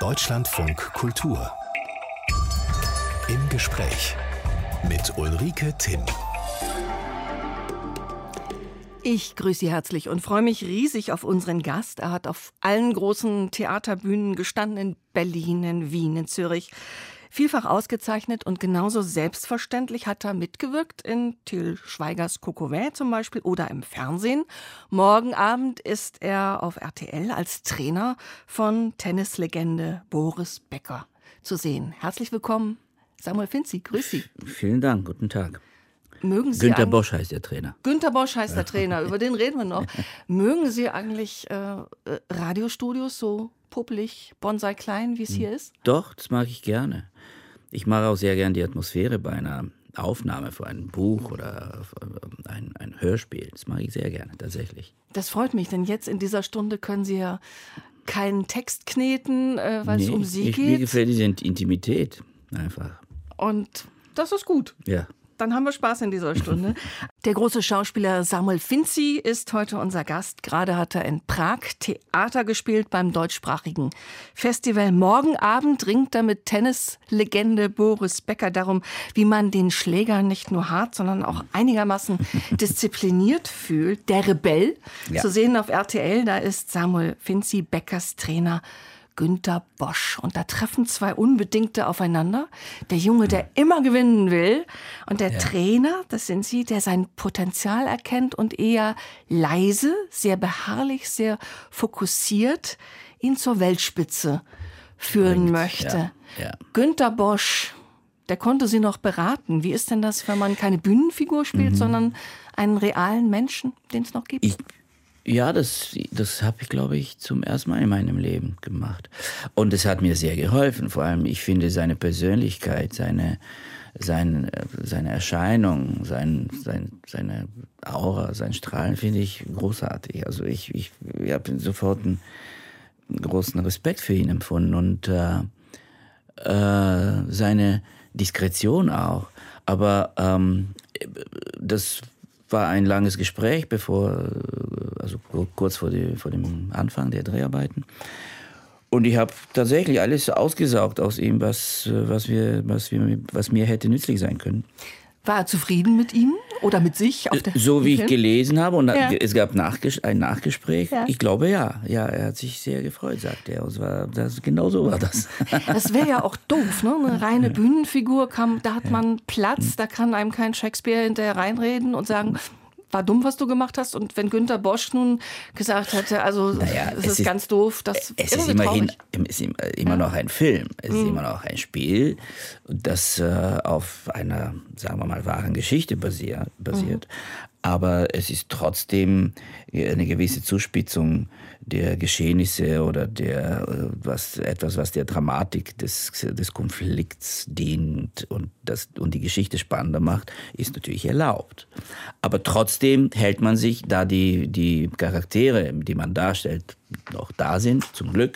Deutschlandfunk Kultur. Im Gespräch mit Ulrike Timm. Ich grüße Sie herzlich und freue mich riesig auf unseren Gast. Er hat auf allen großen Theaterbühnen gestanden, in Berlin, in Wien, in Zürich. Vielfach ausgezeichnet und genauso selbstverständlich hat er mitgewirkt in Til Schweigers Kokowä zum Beispiel oder im Fernsehen. Morgen Abend ist er auf RTL als Trainer von Tennislegende Boris Becker zu sehen. Herzlich willkommen, Samuel Finzi. Grüß Sie. Vielen Dank, guten Tag. Mögen Sie Günter Bosch heißt der Trainer. Günter Bosch heißt der Trainer, über den reden wir noch. Mögen Sie eigentlich Radiostudios so puppelig, Bonsai klein, wie es hier ist? Doch, das mag ich gerne. Ich mag auch sehr gerne die Atmosphäre bei einer Aufnahme für ein Buch oder ein Hörspiel. Das mag ich sehr gerne, tatsächlich. Das freut mich, denn jetzt in dieser Stunde können Sie ja keinen Text kneten, weil es um Sie geht. Mir gefällt diese Intimität einfach. Und das ist gut. Ja. Dann haben wir Spaß in dieser Stunde. Der große Schauspieler Samuel Finzi ist heute unser Gast. Gerade hat er in Prag Theater gespielt beim deutschsprachigen Festival. Morgen Abend ringt er mit Tennislegende Boris Becker darum, wie man den Schläger nicht nur hart, sondern auch einigermaßen diszipliniert fühlt. Der Rebell, zu sehen auf RTL, da ist Samuel Finzi Beckers Trainer Günter Bosch. Und da treffen zwei Unbedingte aufeinander. Der Junge, der immer gewinnen will, und der Trainer, das sind Sie, der sein Potenzial erkennt und eher leise, sehr beharrlich, sehr fokussiert ihn zur Weltspitze führen möchte. Ja. Günter Bosch, der konnte Sie noch beraten. Wie ist denn das, wenn man keine Bühnenfigur spielt, sondern einen realen Menschen, den es noch gibt? Ja, das habe ich, glaube ich, zum ersten Mal in meinem Leben gemacht. Und es hat mir sehr geholfen. Vor allem, ich finde seine Persönlichkeit, seine Erscheinung, seine Aura, sein Strahlen finde ich großartig. Also ich habe sofort einen großen Respekt für ihn empfunden und seine Diskretion auch. Aber das war ein langes Gespräch, kurz vor dem Anfang der Dreharbeiten. Und ich habe tatsächlich alles ausgesaugt aus ihm, was mir hätte nützlich sein können. War er zufrieden mit Ihnen oder mit sich? So wie ich gelesen habe, und es gab ein Nachgespräch. Ja. Ich glaube, ja, er hat sich sehr gefreut, sagt er. Genau so war das. Das wäre ja auch doof, ne? Eine reine Bühnenfigur, da hat man Platz, da kann einem kein Shakespeare hinterher reinreden und sagen, war dumm, was du gemacht hast. Und wenn Günter Bosch nun gesagt hätte, es ist ganz doof, das es ist immer noch ein Film, es ist immer noch ein Spiel, das auf einer, sagen wir mal, wahren Geschichte basiert. Aber es ist trotzdem eine gewisse Zuspitzung der Geschehnisse oder was der Dramatik des Konflikts dient und die Geschichte spannender macht, ist natürlich erlaubt. Aber trotzdem hält man sich, da die Charaktere, die man darstellt, noch da sind, zum Glück,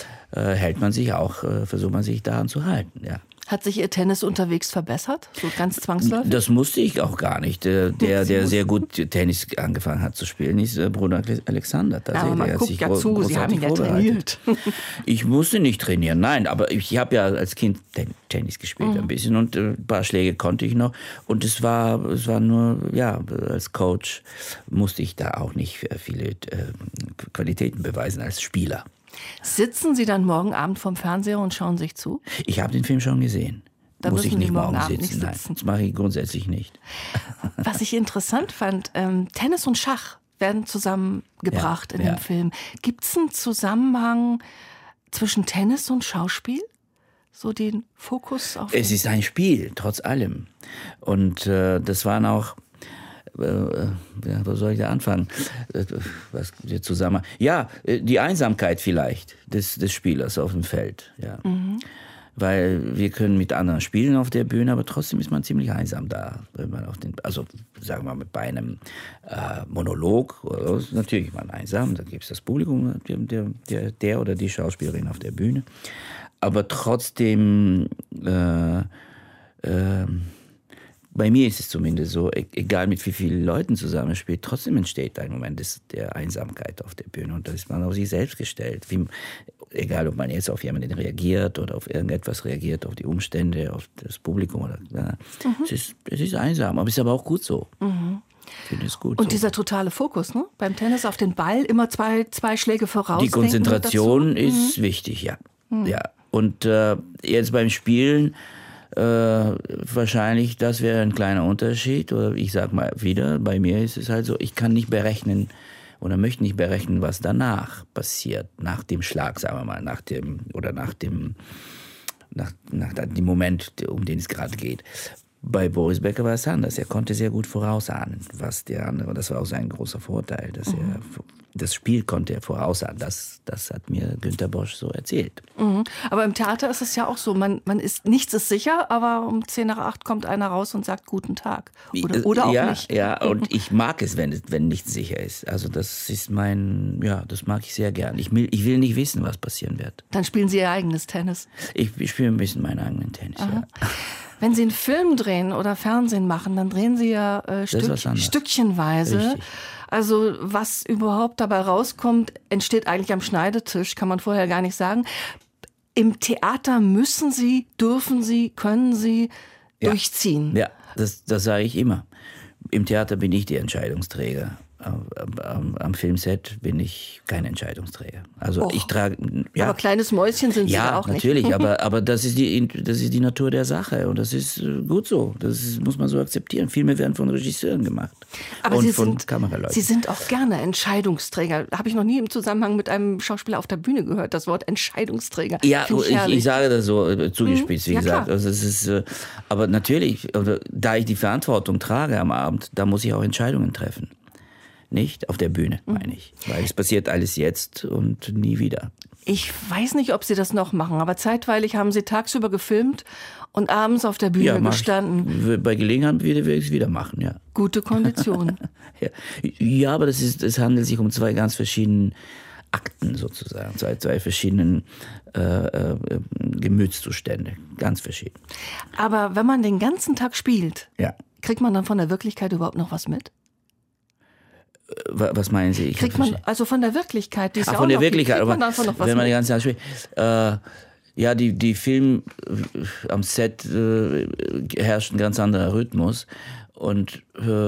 versucht man sich daran zu halten, ja. Hat sich Ihr Tennis unterwegs verbessert? So ganz zwangsläufig? Das musste ich auch gar nicht. Der sehr gut Tennis angefangen hat zu spielen, ist Bruno Alexander. Aber man guckt ja zu, Sie haben ihn ja trainiert. Ich musste nicht trainieren, nein. Aber ich habe ja als Kind Tennis gespielt ein bisschen und ein paar Schläge konnte ich noch. Und es war nur, als Coach musste ich da auch nicht viele Qualitäten beweisen als Spieler. Sitzen Sie dann morgen Abend vorm Fernseher und schauen sich zu? Ich habe den Film schon gesehen. Da muss ich nicht morgen sitzen. sitzen. Nein, das mache ich grundsätzlich nicht. Was ich interessant fand, Tennis und Schach werden zusammengebracht in dem Film. Gibt es einen Zusammenhang zwischen Tennis und Schauspiel? So den Fokus auf... Es ist ein Spiel, trotz allem. Und das waren auch... wo soll ich da anfangen? Was wir zusammen? Ja, die Einsamkeit vielleicht des Spielers auf dem Feld. Ja. Weil wir können mit anderen spielen auf der Bühne, aber trotzdem ist man ziemlich einsam da. Wenn man sagen wir mal, bei einem Monolog, natürlich ist man einsam, da gibt es das Publikum, der oder die Schauspielerin auf der Bühne. Aber trotzdem bei mir ist es zumindest so, egal mit wie vielen Leuten zusammenspielt, trotzdem entsteht ein Moment der Einsamkeit auf der Bühne. Und da ist man auf sich selbst gestellt. Egal, ob man jetzt auf jemanden reagiert oder auf irgendetwas reagiert, auf die Umstände, auf das Publikum. Es ist einsam, aber es ist aber auch gut so. Ich finde es gut. Und so. dieser totale Fokus, ne? Beim Tennis auf den Ball, immer zwei Schläge voraus. Die Konzentration ist wichtig, ja. Ja. Und jetzt beim Spielen wahrscheinlich, das wäre ein kleiner Unterschied. Oder ich sag mal wieder, bei mir ist es halt so, ich kann nicht berechnen oder möchte nicht berechnen, was danach passiert, nach dem Schlag, sagen wir mal, nach dem Moment, um den es gerade geht. Bei Boris Becker war es anders. Er konnte sehr gut vorausahnen, was der andere, das war auch sein großer Vorteil, dass er das Spiel konnte er vorausahnen. Das hat mir Günter Bosch so erzählt. Aber im Theater ist es ja auch so, nichts ist sicher, aber um 7:50 kommt einer raus und sagt Guten Tag. Oder auch nicht. Ja, und ich mag es, wenn nichts sicher ist. Also das ist das mag ich sehr gern. Ich will nicht wissen, was passieren wird. Dann spielen Sie Ihr eigenes Tennis. Ich spiele ein bisschen meinen eigenen Tennis, ja. Wenn Sie einen Film drehen oder Fernsehen machen, dann drehen Sie ja stückchenweise. Richtig. Also was überhaupt dabei rauskommt, entsteht eigentlich am Schneidetisch, kann man vorher gar nicht sagen. Im Theater müssen Sie, dürfen Sie, können Sie durchziehen. Ja, das sage ich immer. Im Theater bin ich der Entscheidungsträger. Am Filmset bin ich kein Entscheidungsträger. Also ich trage. Ja. Aber kleines Mäuschen sind Sie ja auch nicht. Ja, natürlich, aber das ist die Natur der Sache und das ist gut so. Das muss man so akzeptieren. Filme werden von Regisseuren gemacht aber und Sie von sind, Kameraleuten. Sie sind auch gerne Entscheidungsträger. Habe ich noch nie im Zusammenhang mit einem Schauspieler auf der Bühne gehört, das Wort Entscheidungsträger. Ja, ich sage das so zugespitzt, wie gesagt. Klar. Also es ist, aber natürlich, da ich die Verantwortung trage am Abend, da muss ich auch Entscheidungen treffen. Nicht auf der Bühne, meine ich. Weil es passiert alles jetzt und nie wieder. Ich weiß nicht, ob Sie das noch machen, aber zeitweilig haben Sie tagsüber gefilmt und abends auf der Bühne gestanden. Bei Gelegenheit werde ich es wieder machen, ja. Gute Kondition. Ja, aber es handelt sich um zwei ganz verschiedene Akten sozusagen, zwei verschiedenen Gemütszustände, ganz verschieden. Aber wenn man den ganzen Tag spielt, kriegt man dann von der Wirklichkeit überhaupt noch was mit? Was meinen Sie? Kriegt man also von der Wirklichkeit? Die ist ja von auch der noch, Wirklichkeit, aber noch was wenn man die mit? ganze Zeit spielt. Die Film am Set herrscht ein ganz anderer Rhythmus und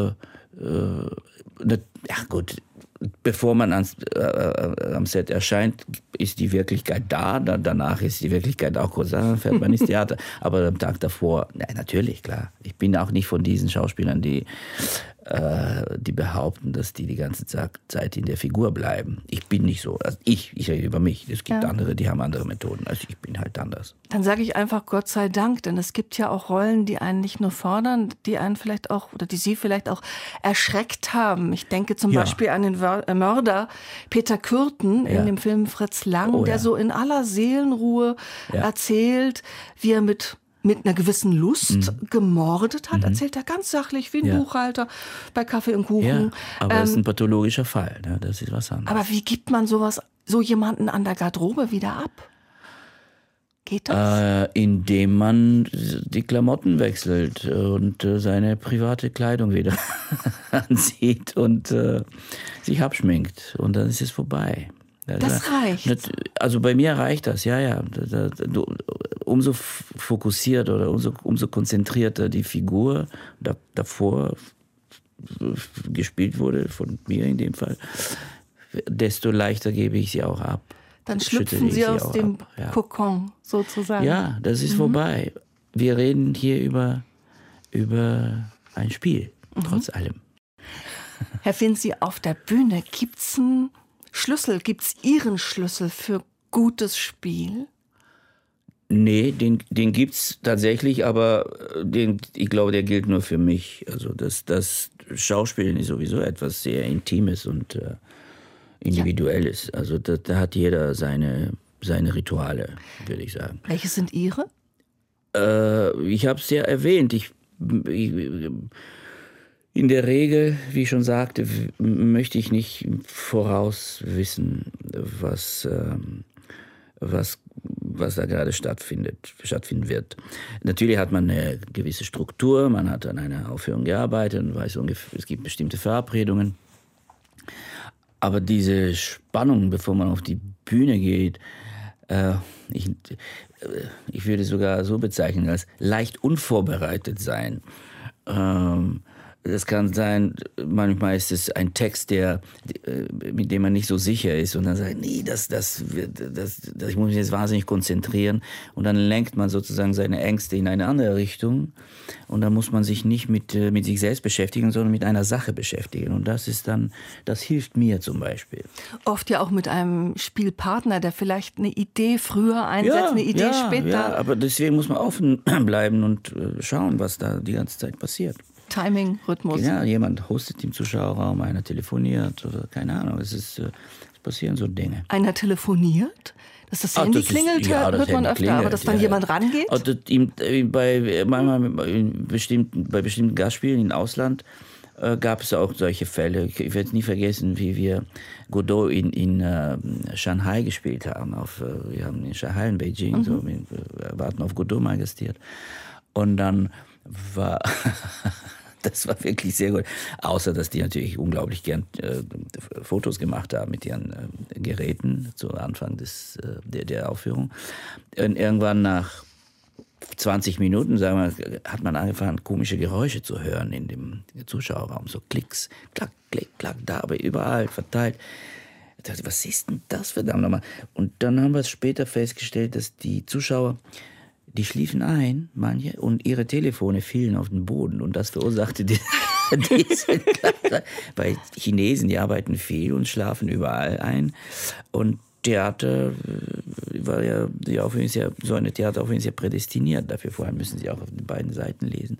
gut. Bevor man am Set erscheint, ist die Wirklichkeit da. Danach ist die Wirklichkeit auch kurz, dann fährt man ins Theater. Aber am Tag davor, natürlich, klar. Ich bin auch nicht von diesen Schauspielern, die behaupten, dass die ganze Zeit in der Figur bleiben. Ich bin nicht so. Also ich rede über mich. Es gibt andere, die haben andere Methoden. Also ich bin halt anders. Dann sage ich einfach Gott sei Dank, denn es gibt ja auch Rollen, die einen nicht nur fordern, die einen vielleicht auch, oder die Sie vielleicht auch erschreckt haben. Ich denke zum Beispiel an den Mörder Peter Kürten in dem Film Fritz Lang, der so in aller Seelenruhe erzählt, wie er mit einer gewissen Lust gemordet hat, erzählt er ganz sachlich, wie ein Buchhalter bei Kaffee und Kuchen. Ja, aber das ist ein pathologischer Fall, ne? Das ist was anderes. Aber wie gibt man so jemanden an der Garderobe wieder ab? Geht das? Indem man die Klamotten wechselt und seine private Kleidung wieder anzieht und sich abschminkt. Und dann ist es vorbei. Das reicht. Also bei mir reicht das, ja. Umso fokussiert oder umso konzentrierter die Figur davor gespielt wurde, von mir in dem Fall, desto leichter gebe ich sie auch ab. Dann schlüpfen Sie aus dem Kokon sozusagen. Ja, das ist vorbei. Wir reden hier über ein Spiel, trotz allem. Herr Finzi, auf der Bühne gibt's einen Schlüssel? Gibt's Ihren Schlüssel für gutes Spiel? Nee, den gibt's tatsächlich, aber ich glaube, der gilt nur für mich. Also das Schauspielen ist sowieso etwas sehr Intimes und Individuelles. Also da hat jeder seine Rituale, würde ich sagen. Welche sind Ihre? Ich habe es ja erwähnt. In der Regel, wie ich schon sagte, möchte ich nicht voraus wissen, was was da gerade stattfinden wird. Natürlich hat man eine gewisse Struktur, man hat an einer Aufführung gearbeitet und weiß ungefähr, es gibt bestimmte Verabredungen. Aber diese Spannung, bevor man auf die Bühne geht, ich würde sogar so bezeichnen, als leicht unvorbereitet sein. Das kann sein, manchmal ist es ein Text, mit dem man nicht so sicher ist und dann sagt, nee, ich muss mich jetzt wahnsinnig konzentrieren und dann lenkt man sozusagen seine Ängste in eine andere Richtung und dann muss man sich nicht mit sich selbst beschäftigen, sondern mit einer Sache beschäftigen und das hilft mir zum Beispiel. Oft ja auch mit einem Spielpartner, der vielleicht eine Idee früher einsetzt, eine Idee später. Ja, aber deswegen muss man offen bleiben und schauen, was da die ganze Zeit passiert. Timing, Rhythmus. Ja, jemand hostet im Zuschauerraum, einer telefoniert oder keine Ahnung. Es passieren so Dinge. Einer telefoniert? Dass das Handy klingelt, hört man öfter, aber dass dann jemand rangeht? Bei bestimmten Gastspielen im Ausland gab es auch solche Fälle. Ich werde es nie vergessen, wie wir Godot in Shanghai gespielt haben. Wir haben in Shanghai, in Beijing, warten auf Godot mal gastiert. Und dann war... Das war wirklich sehr gut. Außer, dass die natürlich unglaublich gern Fotos gemacht haben mit ihren Geräten zu Anfang der Aufführung. Und irgendwann nach 20 Minuten, sagen wir, hat man angefangen, komische Geräusche zu hören in dem Zuschauerraum. So Klicks, klack, klick, klack, da, aber überall verteilt. Ich dachte, was ist denn das verdammt nochmal? Und dann haben wir später festgestellt, dass die Zuschauer... Die schliefen ein, manche, und ihre Telefone fielen auf den Boden. Und das verursachte diese Weil Chinesen, die arbeiten viel und schlafen überall ein. Und Theater die Aufführung ist ja, so eine Theateraufführung ist ja prädestiniert dafür. Vorher müssen Sie auch auf den beiden Seiten lesen.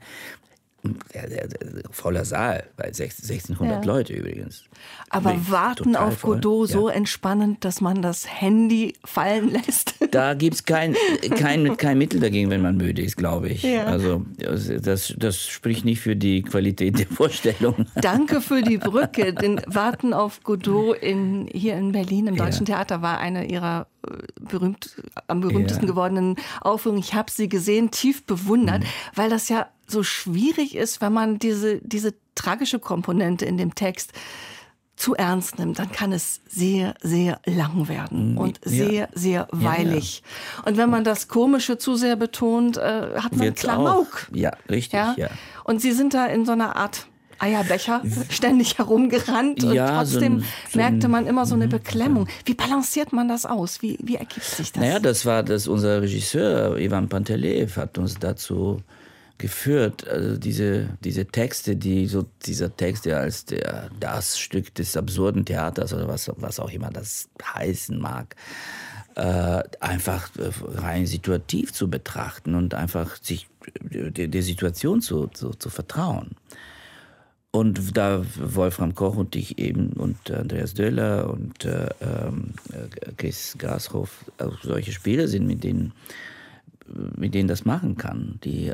Voller Saal, bei 1600 Leute übrigens. Aber warten auf Godot so entspannend, dass man das Handy fallen lässt? Da gibt es kein Mittel dagegen, wenn man müde ist, glaube ich. Ja. Also das spricht nicht für die Qualität der Vorstellung. Danke für die Brücke. Den Warten auf Godot hier in Berlin im Deutschen Theater war eine ihrer am berühmtesten gewordenen Aufführungen. Ich habe sie gesehen, tief bewundert, weil das ja so schwierig ist, wenn man diese tragische Komponente in dem Text zu ernst nimmt, dann kann es sehr, sehr lang werden und sehr, sehr weilig. Ja. Und wenn man das Komische zu sehr betont, hat man Klamauk. Ja, richtig. Ja? Ja. Und Sie sind da in so einer Art Eierbecher ständig herumgerannt und trotzdem merkte man immer so eine Beklemmung. Wie balanciert man das aus? Wie ergibt sich das? Naja, das war unser Regisseur Ivan Panteleev hat uns dazu geführt. Also diese Texte, dieser Text, der als das Stück des absurden Theaters oder was auch immer das heißen mag, einfach rein situativ zu betrachten und einfach sich der Situation zu vertrauen. Und da Wolfram Koch und ich eben und Andreas Döller und Chris Grashoff auch solche Spieler sind, mit denen das machen kann, die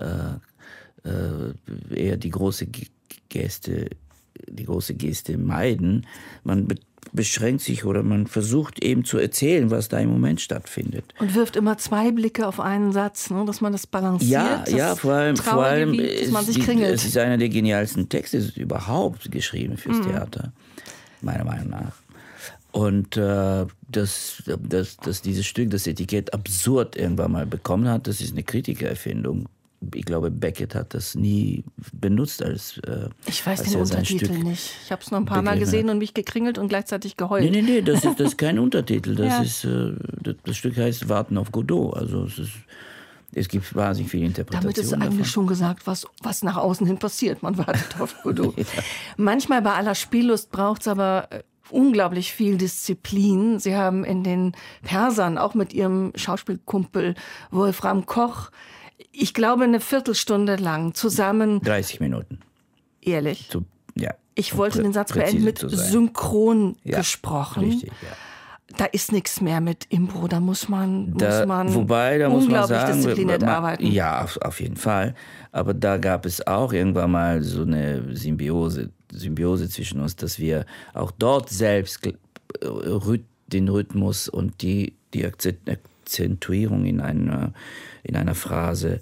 eher die große Geste meiden. Man beschränkt sich oder man versucht eben zu erzählen, was da im Moment stattfindet. Und wirft immer zwei Blicke auf einen Satz, ne? Dass man das balanciert. Ja, vor allem dass man sich kringelt. Es ist einer der genialsten Texte überhaupt geschrieben fürs Theater, meiner Meinung nach. Und dass dieses Stück, das Etikett absurd irgendwann mal bekommen hat, das ist eine Kritikererfindung. Ich glaube, Beckett hat das nie benutzt als ich weiß den Untertitel nicht. Ich habe es noch ein paar Mal gesehen und mich gekringelt und gleichzeitig geheult. Nee, das ist kein Untertitel. Das Stück heißt Warten auf Godot. Also es gibt wahnsinnig viele Interpretationen. Damit ist eigentlich schon gesagt, was nach außen hin passiert. Man wartet auf Godot. Ja. Manchmal bei aller Spiellust braucht es aber unglaublich viel Disziplin. Sie haben in den Persern, auch mit Ihrem Schauspielkumpel Wolfram Koch, ich glaube, eine Viertelstunde lang zusammen. 30 Minuten. Ehrlich? Ja. Ich wollte den Satz beenden mit synchron gesprochen. Richtig, ja. Da ist nichts mehr mit Impro. Da muss man unglaublich diszipliniert arbeiten. Ja, auf jeden Fall. Aber da gab es auch irgendwann mal so eine Symbiose zwischen uns, dass wir auch dort selbst den Rhythmus und die Akzentuierung in einer Phrase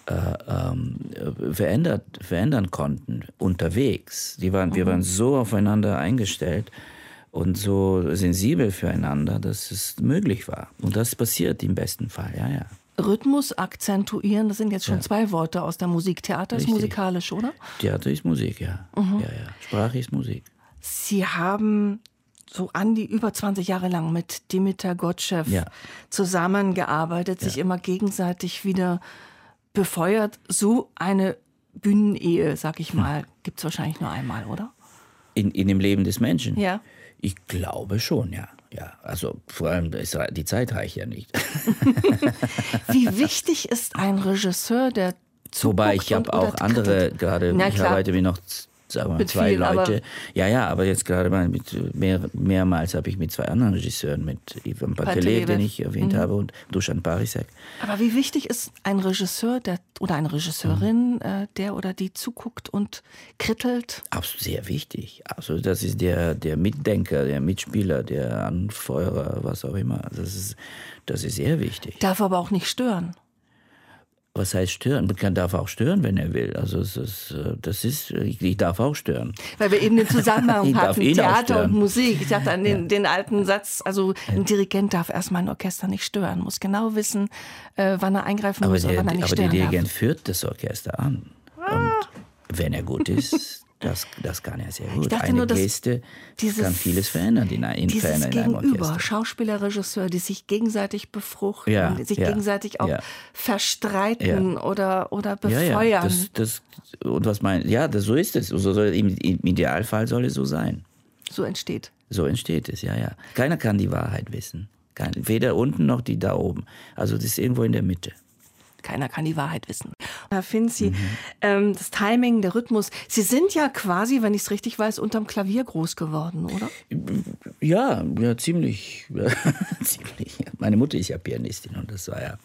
verändern konnten unterwegs. Wir waren so aufeinander eingestellt und so sensibel füreinander, dass es möglich war. Und das passiert im besten Fall, ja. Rhythmus akzentuieren, das sind jetzt schon 2 Worte aus der Musik. Theater ist musikalisch, oder? Theater ist Musik, ja. Ja. Sprache ist Musik. Sie haben so über 20 Jahre lang mit Dimitar Gottschew zusammengearbeitet, sich immer gegenseitig wieder befeuert. So eine Bühnenehe, sag ich mal, gibt es wahrscheinlich nur einmal, oder? In dem Leben des Menschen? Ja. Ich glaube schon, ja. Also vor allem, die Zeit reicht ja nicht. Wie wichtig ist ein Regisseur, der zuguckt? Wobei ich habe auch andere, gerade ich arbeite mir noch, sagen wir mal, 2 Leute. Aber jetzt gerade mal mehrmals habe ich mit 2 anderen Regisseuren, mit Ivan Panteleev, den ich erwähnt habe, und Dusan Parisek. Aber wie wichtig ist ein Regisseur oder eine Regisseurin, der oder die zuguckt und krittelt? Absolut sehr wichtig. Also das ist der Mitdenker, der Mitspieler, der Anfeuerer, was auch immer. Das ist sehr wichtig. Darf aber auch nicht stören. Was heißt stören? Man darf auch stören, wenn er will. Also ich darf auch stören. Weil wir eben den Zusammenhang hatten, Theater und Musik. Ich dachte an den alten Satz, also ein Dirigent darf erstmal ein Orchester nicht stören, muss genau wissen, wann er eingreifen muss und wann er nicht stören darf. Aber der Dirigent führt das Orchester an. Und wenn er gut ist, das kann er sehr gut. Eine Geste kann vieles verändern in einem Orchester. Schauspieler, Regisseur, die sich gegenseitig befruchten, die sich gegenseitig auch verstreiten oder befeuern. Und was so ist es. Im Idealfall soll es so sein. So entsteht es, ja. Keiner kann die Wahrheit wissen. Weder unten noch die da oben. Also das ist irgendwo in der Mitte. Keiner kann die Wahrheit wissen. Herr Finzi, das Timing, der Rhythmus, Sie sind ja quasi, wenn ich es richtig weiß, unterm Klavier groß geworden, oder? Ja, ziemlich. Ziemlich. Meine Mutter ist ja Pianistin und das war ja...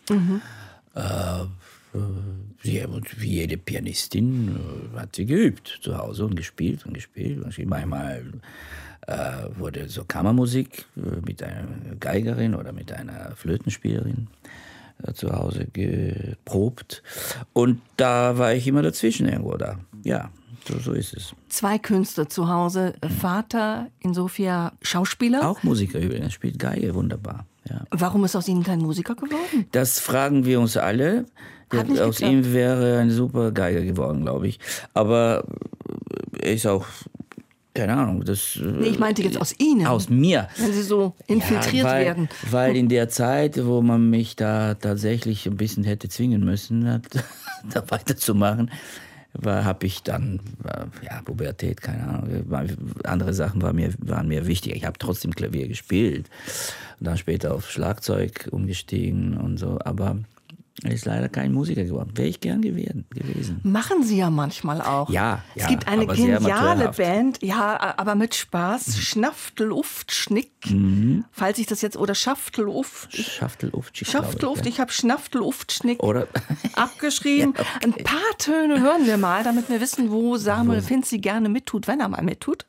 wie jede Pianistin hat sie geübt zu Hause und gespielt. Manchmal wurde so Kammermusik mit einer Geigerin oder mit einer Flötenspielerin zu Hause geprobt. Und da war ich immer dazwischen irgendwo da. Ja, so ist es. 2 Künstler zu Hause. Vater in Sofia Schauspieler. Auch Musiker übrigens, spielt Geige wunderbar. Ja. Warum ist aus Ihnen kein Musiker geworden? Das fragen wir uns alle. Aus ihm wäre ein super Geiger geworden, glaube ich. Aber er ist auch... Keine Ahnung. Ich meinte jetzt aus Ihnen. Aus mir. Wenn Sie so infiltriert werden. Weil in der Zeit, wo man mich da tatsächlich ein bisschen hätte zwingen müssen, da weiterzumachen, habe ich dann, Pubertät, keine Ahnung. Andere Sachen waren mir wichtiger. Ich habe trotzdem Klavier gespielt. Und dann später auf Schlagzeug umgestiegen und so. Aber er ist leider kein Musiker geworden. Wäre ich gern gewesen. Machen Sie ja manchmal auch. Ja. Es gibt eine geniale Band, aber mit Spaß. Schnafteluft, Schnick. Falls ich das jetzt, oder Schafteluft. Schafteluft, ich habe Schnafteluft, Schnick abgeschrieben. Ja, okay. Ein paar Töne hören wir mal, damit wir wissen, wo Samuel Finzi gerne mittut, wenn er mal mittut.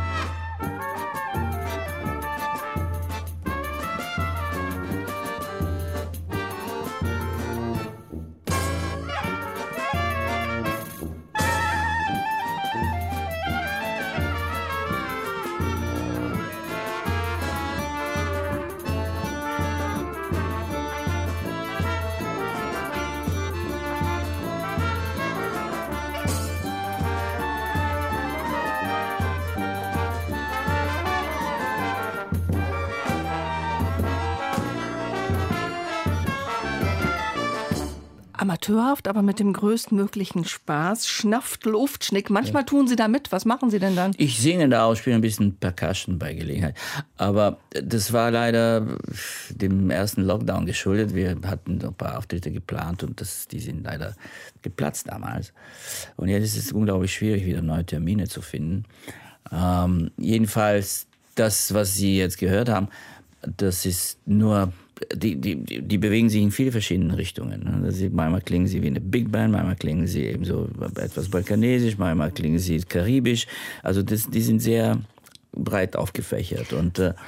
Amateurhaft, aber mit dem größtmöglichen Spaß. Schnafteluft, Schnick. Manchmal tun Sie da mit. Was machen Sie denn dann? Ich singe da auch, spiele ein bisschen Percussion bei Gelegenheit. Aber das war leider dem ersten Lockdown geschuldet. Wir hatten ein paar Auftritte geplant und die sind leider geplatzt damals. Und jetzt ist es unglaublich schwierig, wieder neue Termine zu finden. Jedenfalls, das, was Sie jetzt gehört haben, das ist nur... Die bewegen sich in viele verschiedene Richtungen. Manchmal klingen sie wie eine Big Band, manchmal klingen sie eben so etwas balkanesisch, manchmal klingen sie karibisch. Also die sind sehr breit aufgefächert. Und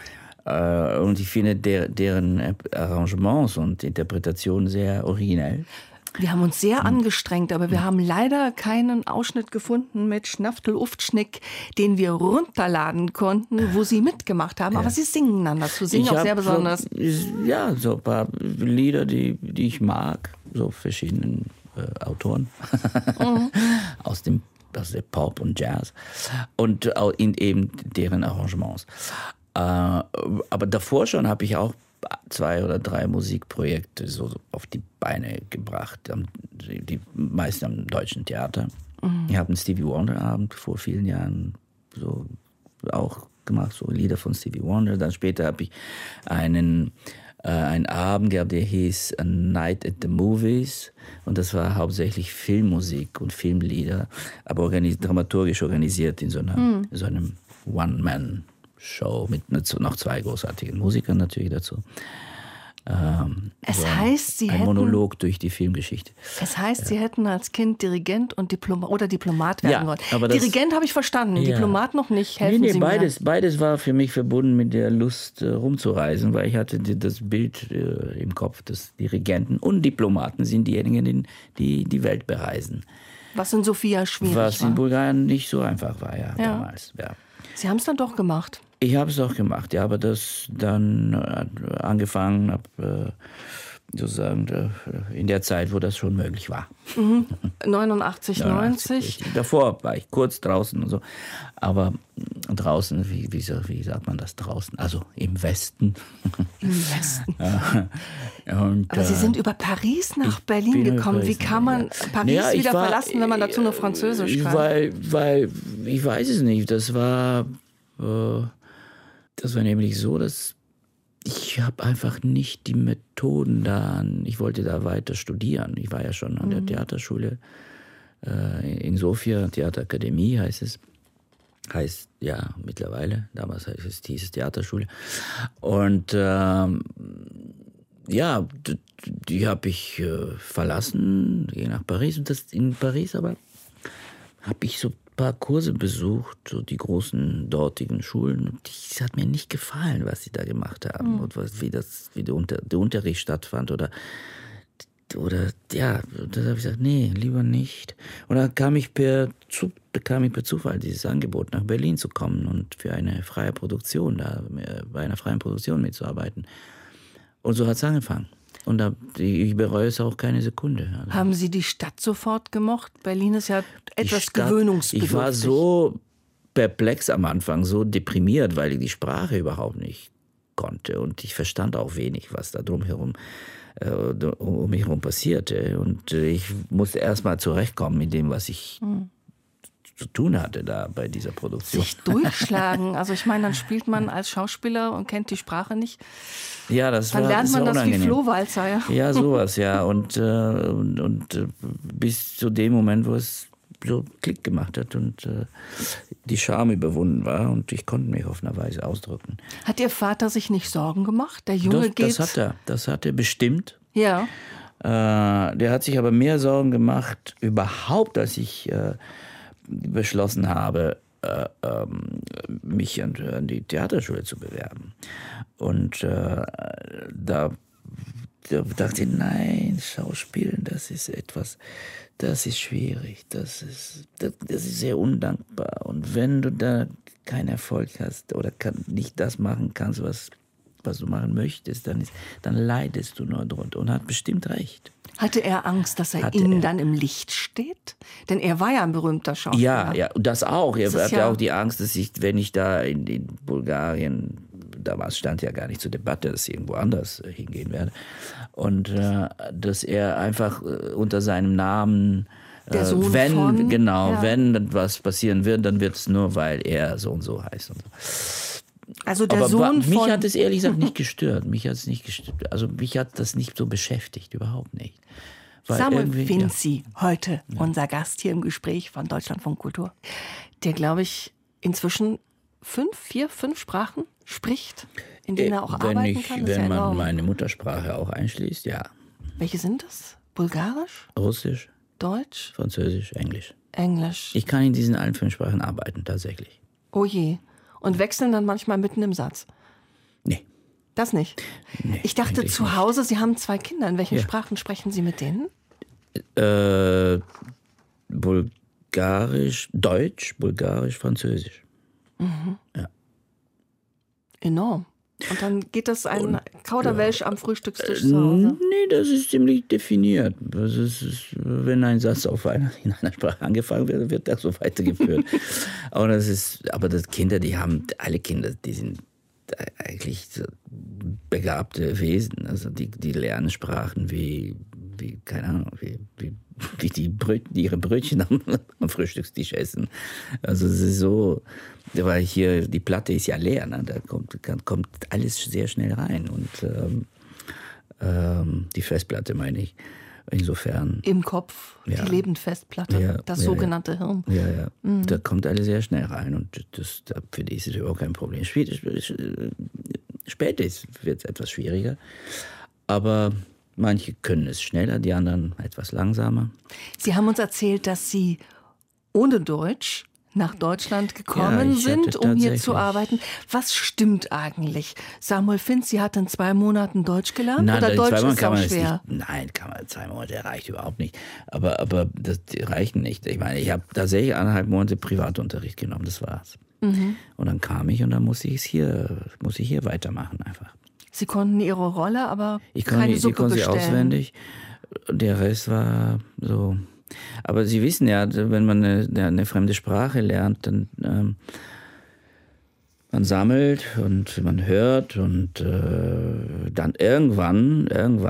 Und ich finde deren Arrangements und Interpretationen sehr originell. Wir haben uns sehr angestrengt, aber wir haben leider keinen Ausschnitt gefunden mit Schnaftel Uftschnick, den wir runterladen konnten, wo Sie mitgemacht haben. Aber Sie singen dann dazu, singen auch sehr besonders. So ein paar Lieder, die ich mag, so verschiedenen Autoren aus der Pop und Jazz und in eben deren Arrangements. Aber davor schon habe ich auch 2 oder 3 Musikprojekte so auf die Beine gebracht, die meisten am Deutschen Theater. Ich habe einen Stevie Wonder Abend vor vielen Jahren so auch gemacht, so Lieder von Stevie Wonder. Dann später habe ich einen Abend gehabt, der hieß A Night at the Movies, und das war hauptsächlich Filmmusik und Filmlieder, aber dramaturgisch organisiert in so einem One-Man-Show mit noch 2 großartigen Musikern natürlich dazu. Es heißt, Sie hätten... Monolog durch die Filmgeschichte. Es heißt, Sie hätten als Kind Dirigent und Diplomat werden wollen. Aber Dirigent habe ich verstanden, Diplomat noch nicht. Helfen Sie mir. Beides war für mich verbunden mit der Lust rumzureisen, weil ich hatte das Bild im Kopf, dass Dirigenten und Diplomaten sind diejenigen, die die Welt bereisen. Was in Sofia schwierig war. Was in Bulgarien nicht so einfach war, damals. Ja. Sie haben es dann doch gemacht. Ich habe es auch gemacht, ja, aber das dann angefangen habe, sozusagen in der Zeit, wo das schon möglich war. 89, 90. Davor war ich kurz draußen und so, aber draußen, wie sagt man das draußen? Also im Westen. Im Westen. Und, aber Sie sind über Paris nach Berlin gekommen. Wie kann man Paris wieder verlassen, wenn man dazu nur Französisch kann? Weil ich weiß es nicht, das war nämlich so, dass ich habe einfach nicht die Methoden ich wollte da weiter studieren. Ich war ja schon an der Theaterschule in Sofia, Theaterakademie heißt es. Heißt ja mittlerweile, damals hieß es Theaterschule. Und die habe ich verlassen, gehe nach Paris. Und in Paris aber habe ich so ein paar Kurse besucht, so die großen dortigen Schulen. Und es hat mir nicht gefallen, was sie da gemacht haben und wie der Unterricht stattfand da habe ich gesagt, nee, lieber nicht. Und dann bekam ich per Zufall dieses Angebot, nach Berlin zu kommen und für eine freie Produktion, bei einer freien Produktion mitzuarbeiten. Und so hat es angefangen. Und ich bereue es auch keine Sekunde. Also, haben Sie die Stadt sofort gemocht? Berlin ist ja etwas gewöhnungsbedürftig. Ich war so perplex am Anfang, so deprimiert, weil ich die Sprache überhaupt nicht konnte. Und ich verstand auch wenig, was da um mich herum passierte. Und ich musste erst mal zurechtkommen mit dem, was ich zu tun hatte da bei dieser Produktion. Sich durchschlagen. Also ich meine, dann spielt man als Schauspieler und kennt die Sprache nicht. Ja, dann lernt man das wie Flohwalzer, ja. Ja, sowas, ja. Und bis zu dem Moment, wo es so Klick gemacht hat und die Scham überwunden war und ich konnte mich auf eine Weise ausdrücken. Hat Ihr Vater sich nicht Sorgen gemacht? Der Junge geht... Das hat er bestimmt. Ja. Der hat sich aber mehr Sorgen gemacht, überhaupt, als ich beschlossen habe, mich an die Theaterschule zu bewerben. Und da dachte ich, nein, Schauspielen, das ist schwierig, das ist sehr undankbar. Und wenn du da keinen Erfolg hast oder nicht das machen kannst, was du machen möchtest, dann leidest du nur drunter. Und hat bestimmt recht. Hatte er Angst, dass er Ihnen dann im Licht steht? Denn er war ja ein berühmter Schauspieler. Ja, das auch. Er hatte auch die Angst, dass wenn ich da in Bulgarien, damals stand ja gar nicht zur Debatte, dass ich irgendwo anders hingehen werde, und dass er einfach unter seinem Namen, der Sohn wenn was passieren wird, dann wird es nur, weil er so und so heißt. Und so. Also der Sohn mich hat es ehrlich gesagt nicht gestört. Also mich hat das nicht so beschäftigt, überhaupt nicht. Weil Samuel Finzi, heute unser Gast hier im Gespräch von Deutschlandfunk Kultur, der, glaube ich, inzwischen 5 Sprachen spricht, in denen er auch arbeiten kann. Wenn man meine Muttersprache auch einschließt, ja. Welche sind das? Bulgarisch? Russisch? Deutsch? Französisch? Englisch. Ich kann in diesen allen 5 Sprachen arbeiten, tatsächlich. Oh je. Und wechseln dann manchmal mitten im Satz. Nee. Das nicht? Nee, ich dachte eigentlich zu Hause, Sie haben 2 Kinder. In welchen Sprachen sprechen Sie mit denen? Bulgarisch, Deutsch, Bulgarisch, Französisch. Ja. Enorm. Und dann geht das ein Kauderwelsch am Frühstückstisch zu Hause? Nee, das ist ziemlich definiert. Das ist, wenn ein Satz in einer Sprache angefangen wird, wird das so weitergeführt. Aber das Kinder, alle Kinder, die sind eigentlich so begabte Wesen. Also die lernen Sprachen wie keine Ahnung, wie die ihre Brötchen am Frühstückstisch essen. Also es ist so, weil hier die Platte ist ja leer, ne? Da kommt alles sehr schnell rein und die Festplatte meine ich. Insofern. Im Kopf, die Lebendfestplatte, das sogenannte Hirn. Ja. Da kommt alles sehr schnell rein und für die ist es überhaupt kein Problem. Später wird es etwas schwieriger, aber manche können es schneller, die anderen etwas langsamer. Sie haben uns erzählt, dass Sie ohne Deutsch nach Deutschland gekommen sind, um hier zu arbeiten. Was stimmt eigentlich? Samuel Finzi hat in 2 Monaten Deutsch gelernt? Nein, oder Deutsch ist auch schwer? Nein, 2 Monate reicht überhaupt nicht. Aber das reicht nicht. Ich meine, ich habe tatsächlich 1,5 Monate Privatunterricht genommen, das war's. Und dann kam ich und dann muss ich hier weitermachen einfach. Sie konnten Ihre Rolle, aber keine Suppe bestellen. Ich konnte sie auswendig. Der Rest war so. Aber Sie wissen ja, wenn man eine fremde Sprache lernt, dann man sammelt und man hört und dann irgendwann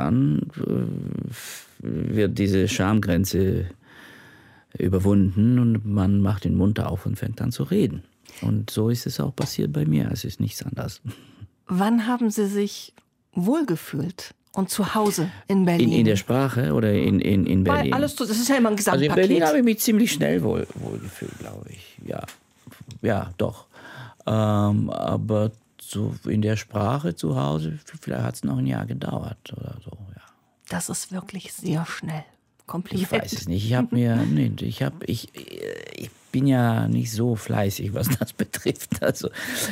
wird diese Schamgrenze überwunden und man macht den Mund auf und fängt an zu reden. Und so ist es auch passiert bei mir. Es ist nichts anderes. Wann haben Sie sich wohlgefühlt und zu Hause in Berlin? In der Sprache oder in Berlin? Weil alles, das ist ja immer ein Gesamtpaket. Also in Berlin habe ich mich ziemlich schnell wohlgefühlt, glaube ich. Ja, doch. Aber so in der Sprache zu Hause, vielleicht hat es noch ein Jahr gedauert oder so. Ja. Das ist wirklich sehr schnell. Kompliment. Ich weiß es nicht. Ich bin ja nicht so fleißig, was das betrifft. Also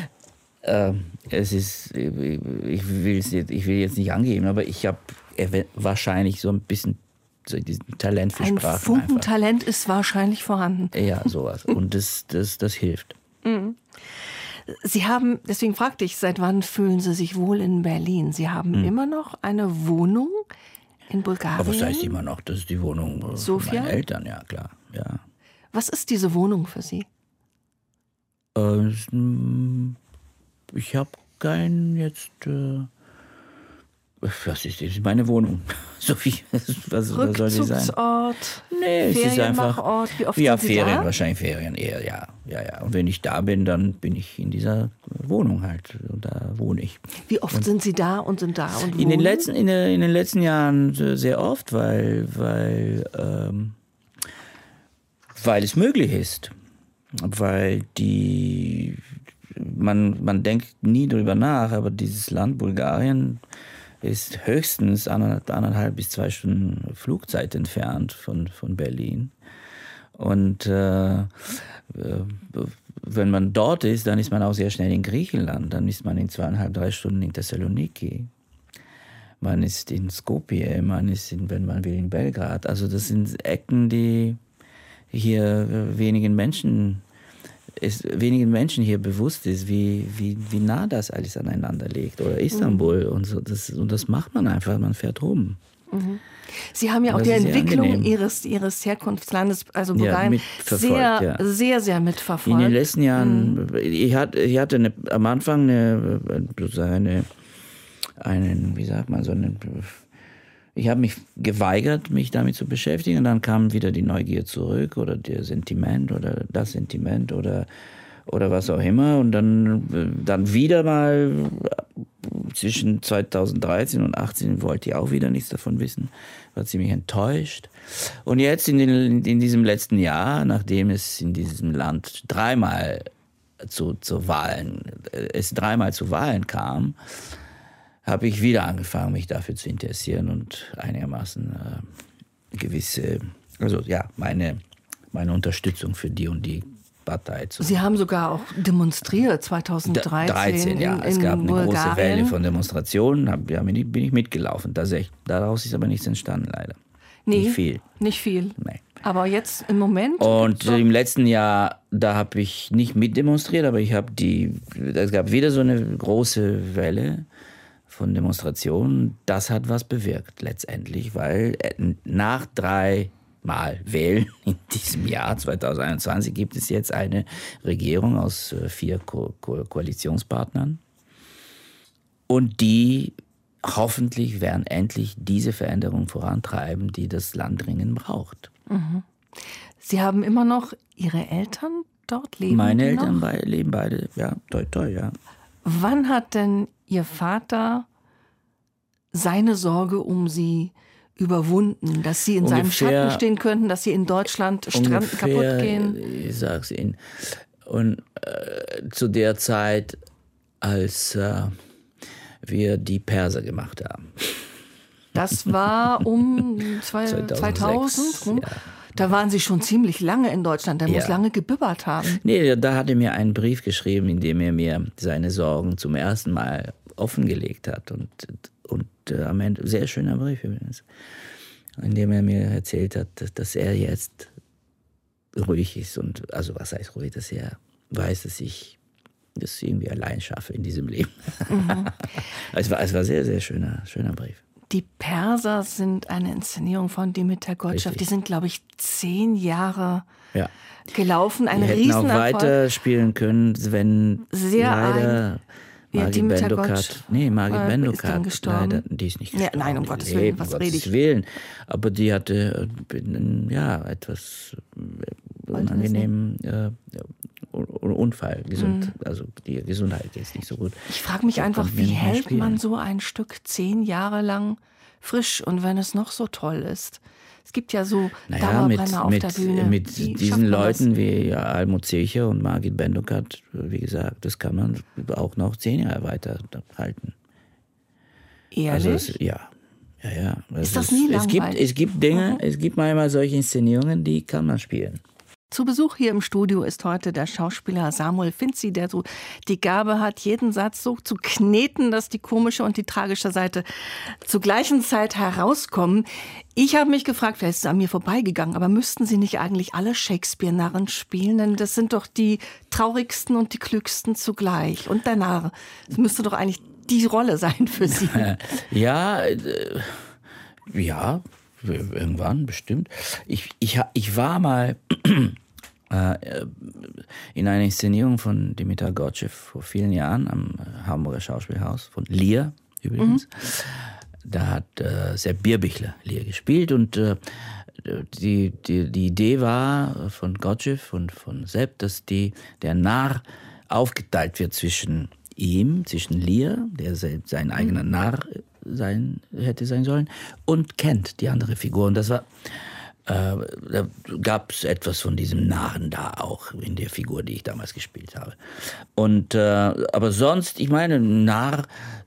es ist, ich will jetzt nicht angeben, aber ich habe wahrscheinlich so ein bisschen so diesen Talent für Sprachen. Ein Funkentalent ist wahrscheinlich vorhanden. Ja, sowas. Und das hilft. Sie haben, deswegen fragte ich, seit wann fühlen Sie sich wohl in Berlin? Sie haben immer noch eine Wohnung in Bulgarien? Aber was heißt immer noch? Das ist die Wohnung von meinen Eltern, ja klar. Ja. Was ist diese Wohnung für Sie? Ich habe was ist meine Wohnung? So viel, was soll sie sein? Rückzugsort? Nee, es ist einfach. Wie oft ja, sind Sie Ferien, da? wahrscheinlich Ferien eher, ja. Und wenn ich da bin, dann bin ich in dieser Wohnung halt. Und da wohne ich. Wie oft sind Sie da und sind da und wohnen? In den letzten Jahren sehr oft, weil es möglich ist. Weil man denkt nie drüber nach, aber dieses Land Bulgarien ist höchstens 1,5 bis 2 Stunden Flugzeit entfernt von Berlin. Und wenn man dort ist, dann ist man auch sehr schnell in Griechenland. Dann ist man in 2,5, 3 Stunden in Thessaloniki. Man ist in Skopje, man ist wenn man will, in Belgrad. Also das sind Ecken, die hier wenigen Menschen hier bewusst ist, wie nah das alles aneinander liegt. Oder Istanbul und so. Das macht man einfach, man fährt rum. Sie haben ja auch die Entwicklung Ihres Herkunftslandes, also Bulgarien, sehr, sehr mitverfolgt. In den letzten Jahren, ich hatte am Anfang ich habe mich geweigert, mich damit zu beschäftigen. Und dann kam wieder die Neugier zurück oder das Sentiment oder was auch immer. Und dann wieder mal zwischen 2013 und 2018 wollte ich auch wieder nichts davon wissen. War ziemlich enttäuscht. Und jetzt in diesem letzten Jahr, nachdem es in diesem Land dreimal zu Wahlen kam, habe ich wieder angefangen, mich dafür zu interessieren und einigermaßen meine Unterstützung für die und die Partei zu. Sie haben sogar auch demonstriert 2013 es gab eine Bulgarien. große Welle von Demonstrationen, bin ich mitgelaufen. Daraus ist aber nichts entstanden, leider. Nee, nicht viel. Nicht viel. Nee. Aber jetzt im Moment? Und im letzten Jahr, da habe ich nicht mitdemonstriert, aber es gab wieder so eine große Welle von Demonstrationen. Das hat was bewirkt letztendlich, weil nach 3 Mal wählen in diesem Jahr 2021 gibt es jetzt eine Regierung aus 4 Koalitionspartnern. Und die hoffentlich werden endlich diese Veränderung vorantreiben, die das Land dringend braucht. Mhm. Sie haben immer noch Ihre Eltern dort leben? Meine Eltern leben beide, ja, toi, ja. Wann hat denn Ihr Vater seine Sorge um Sie überwunden, dass Sie in seinem Schatten stehen könnten, dass Sie in Deutschland stranden, kaputt gehen? Ich sag's Ihnen. Und zu der Zeit, als wir die Perser gemacht haben. Das war um 2000 rum. Ja. Da waren Sie schon ziemlich lange in Deutschland. Der muss lange gebibbert haben. Nee, da hat er mir einen Brief geschrieben, in dem er mir seine Sorgen zum ersten Mal offengelegt hat. Und am Ende, sehr schöner Brief übrigens, in dem er mir erzählt hat, dass er jetzt ruhig ist. Und, also was heißt ruhig, dass er weiß, dass ich das irgendwie allein schaffe in diesem Leben. Mhm. Es war sehr, sehr schöner Brief. Die Perser sind eine Inszenierung von Dimitar Gottschew. Die sind, glaube ich, 10 Jahre gelaufen. Ein Riesenerfolg. Die hätten auch weiter spielen können, wenn leider Margit Bendukat ist dann gestorben. leider, die ist nicht gestorben. Ja, nein, um Gottes Willen, was rede ich? Aber die hatte etwas unangenehmen Unfall. Also die Gesundheit geht nicht so gut. Ich frage mich einfach, wie hält man so ein Stück 10 Jahre lang frisch und wenn es noch so toll ist? Es gibt ja so Dauerbrenner auf der Bühne. Mit diesen Leuten wie Almut Zecher und Margit Bendukat, wie gesagt, das kann man auch noch 10 Jahre weiterhalten. Ehrlich? Also ja. Ist das nie langweilig? Es gibt Dinge, es gibt manchmal solche Inszenierungen, die kann man spielen. Zu Besuch hier im Studio ist heute der Schauspieler Samuel Finzi, der so die Gabe hat, jeden Satz so zu kneten, dass die komische und die tragische Seite zur gleichen Zeit herauskommen. Ich habe mich gefragt, vielleicht ist es an mir vorbeigegangen, aber müssten Sie nicht eigentlich alle Shakespeare-Narren spielen? Denn das sind doch die traurigsten und die klügsten zugleich. Und der Narr, das müsste doch eigentlich die Rolle sein für Sie. Ja, irgendwann bestimmt. Ich war mal in einer Inszenierung von Dimitar Gottschew vor vielen Jahren am Hamburger Schauspielhaus von Lear übrigens. Da hat Sepp Bierbichler Lear gespielt und die Idee war von Gottschew und von Sepp, dass der Narr aufgeteilt wird zwischen Lear, der sein eigener Narr hätte sein sollen, und Kent, die andere Figur. Und das war, da gab es etwas von diesem Narren da auch in der Figur, die ich damals gespielt habe. Und aber sonst, ich meine, Narr,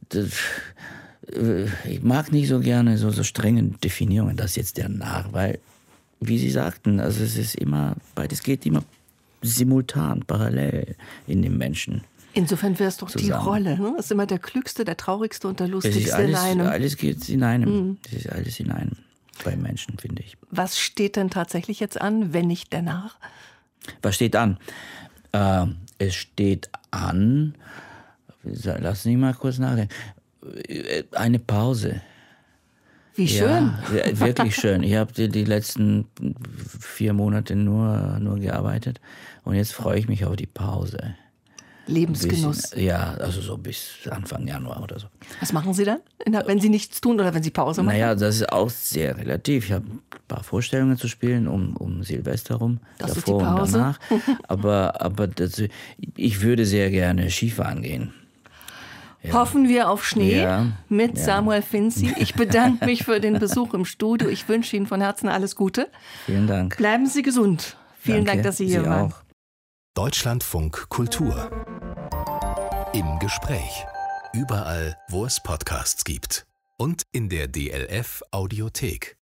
ich mag nicht so gerne so strenge Definierungen, das ist jetzt der Narr, weil, wie Sie sagten, also es ist immer, beides geht immer simultan, parallel in dem Menschen. Insofern wäre es doch zusammen. Die Rolle, ne? Es ist immer der Klügste, der Traurigste und der Lustigste in einem. Alles geht in einem. Es ist alles in einem. Bei Menschen, finde ich. Was steht denn tatsächlich jetzt an, wenn nicht der Narr? Was steht an? Es steht an, lass mich mal kurz nachdenken, eine Pause. Wie schön. Ja, wirklich schön. Ich habe die letzten 4 Monate nur gearbeitet und jetzt freue ich mich auf die Pause. Lebensgenuss. Also so bis Anfang Januar oder so. Was machen Sie dann, wenn Sie nichts tun oder wenn Sie Pause machen? Naja, das ist auch sehr relativ. Ich habe ein paar Vorstellungen zu spielen um Silvester rum, das davor ist die Pause. Und danach. Aber ich würde sehr gerne Skifahren gehen. Ja. Hoffen wir auf Schnee mit Samuel Finzi. Ich bedanke mich für den Besuch im Studio. Ich wünsche Ihnen von Herzen alles Gute. Vielen Dank. Bleiben Sie gesund. Vielen Dank, dass Sie hier waren. Auch. Deutschlandfunk Kultur. Im Gespräch. Überall, wo es Podcasts gibt. Und in der DLF Audiothek.